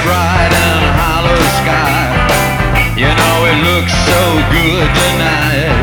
bright and hollow sky. You know it looks so good tonight.